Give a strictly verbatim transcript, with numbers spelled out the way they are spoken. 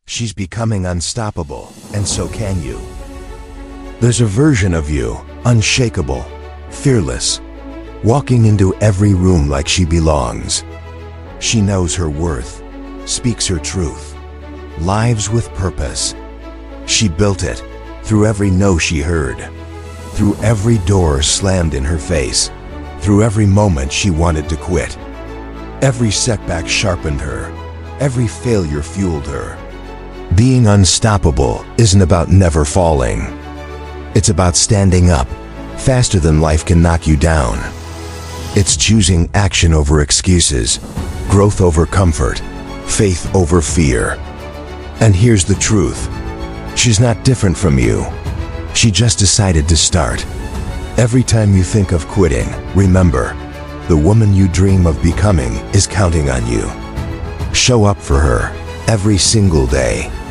She's becoming unstoppable, and so can you. There's a version of you, unshakable, fearless, walking into every room like she belongs. She knows her worth, speaks her truth, lives with purpose. She built it through every no she heard, through every door slammed in her face, through every moment she wanted to quit. Every setback sharpened her, every failure fueled her. Being unstoppable isn't about never falling. It's about standing up faster than life can knock you down. It's choosing action over excuses, growth over comfort, faith over fear. And here's the truth. She's not different from you. She just decided to start. Every time you think of quitting, remember, the woman you dream of becoming is counting on you. Show up for her every single day.